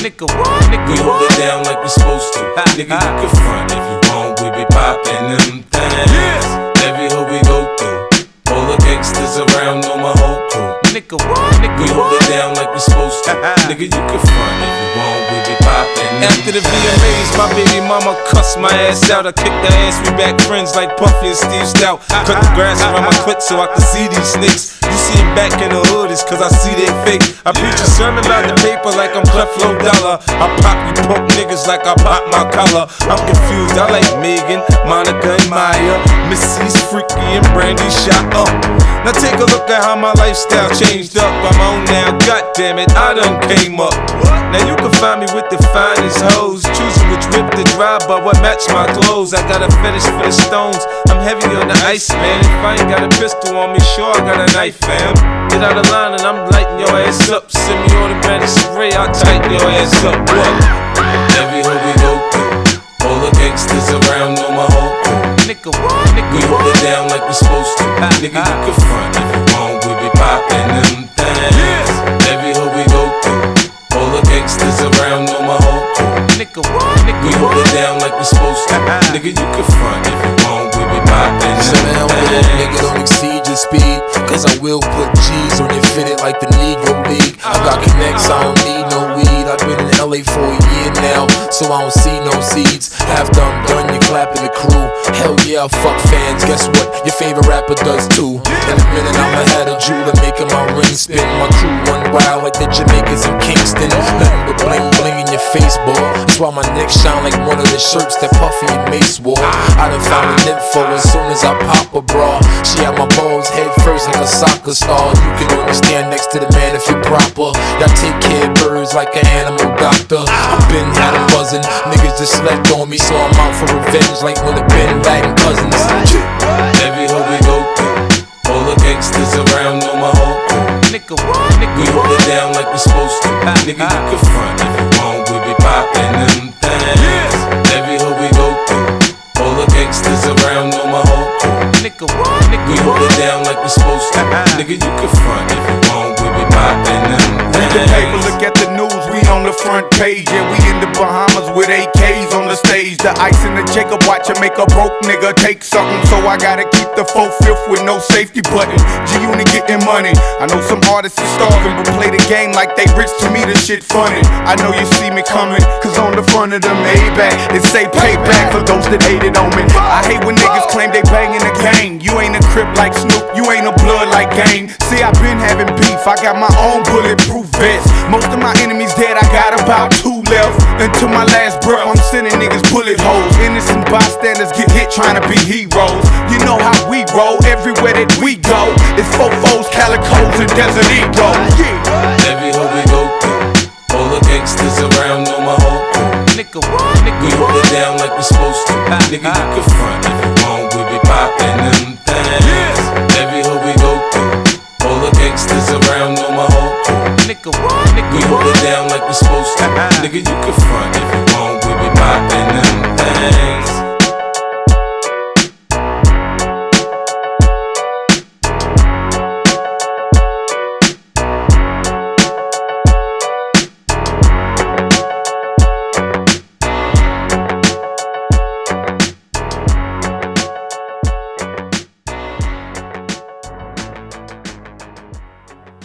Nigga, what? Nigga, we hold it down like we supposed to. Nigga, you can front if you want, we be poppin' them things. Every hood we go through, all the gangsters around know my whole crew. Nigga, what? Nigga, we hold it down like we supposed to. Nigga, you can front if you want, we be poppin'. After the VMAs, my baby mama cussed my ass out. I kicked her ass, we back friends like Puffy and Steve Stout. Cut the grass around my clit so I can see these snakes. You see him back in the hood, it's cause I see they fake. I preach a sermon about the paper like I'm Creflo Dollar. I pop you punk niggas like I pop my collar. I'm confused, I like Megan, Monica and Maya. Missy's freaky and Brandy shot up. Now take a look at how my lifestyle changed up. I'm on now, goddammit, I done came up. Now you can find me with the finest hoes, choosing which whip to drive, but what match my clothes. I got a fetish for the stones, I'm heavy on the ice, man. If I ain't got a pistol on me, sure I got a knife, fam. Get out of line and I'm lighting your ass up. Send me automatic spray, I'll tighten your ass up. What? Every hood we go through, all the gangsters around know my whole crew. Nigga, what? Nigga, we hold it down like we supposed to. Nigga, you can front if you want, we be poppin' them things. Every hood we go through, all the gangsters around know my whole crew. Nigga, what? Nigga, we hold it down like we supposed to. Nigga, you can front if you want, we be poppin' them things. Nigga, don't exceed your speed, cause I will put G's on your fitted like the Negro League. I got connects, I don't need no weed. I've been in LA for a year now, so I don't see no seeds. After I'm done, you clapping the crew. Hell yeah, I fuck fans, guess what? Your favorite rapper does too. In a minute, I'ma have a jeweler making my ring spin. My crew run wild like the Jamaicans in Kingston. Nothing but bling bling in your face, boy. That's why my neck shine like one of the shirts that Puffy and Mace wore. I done found an info as soon as I pop a bra. She had my balls head first like a soccer star. You can only stand next to the man if you're proper. Y'all take care of birds like an animal doctor. I've been had 'em buzzing. Niggas just slept on me, so I'm out for revenge like when the Bin Laden cousins. Every hood we go through, all the gangsters around know my whole crew. Nigga, what? Nigga, we hold it down like we supposed to. Nigga, you can front if you want, we be poppin' them things. Every hood we go through, all the gangsters around know my whole crew. Nigga, what? Nigga, we hold it down like we supposed to. Nigga, you can front if you want, we be poppin' them things. Read the paper, look at the news, we on the front page. Yeah, we in the Bahamas with AKs on the stage. The ice in the Jacob watch make a broke nigga take something. So I gotta keep the 4/5 with no safety button. G-Unit getting money. I know some artists are starving, but play the game like they rich. To me, this shit funny. I know you see me coming, cause on the front of the Maybach, it say payback for those that hated on me. I hate when niggas claim they bangin' the gang. You ain't a crip like Snoop, you ain't a blood like Gang. See, I been having beef, I got my own bulletproof vest. Most of my enemies dead, I got about 2 left. Until my last breath, I'm sending niggas bullet holes. Innocent bystanders get hit trying to be heroes. You know how we roll, everywhere that we go. It's fofos, calicos, and Desert Eagles. Yeah. Every hood we go through, all the gangsters around know my whole crew. Nigga, what? Nigga, we hold it down like we supposed to. Nigga, you can front if you want, we be poppin' them things. Every hood we go through, all the gangsters around know my whole crew. Nigga, what? Nigga, we hold it down like we supposed to. Nigga, you can front if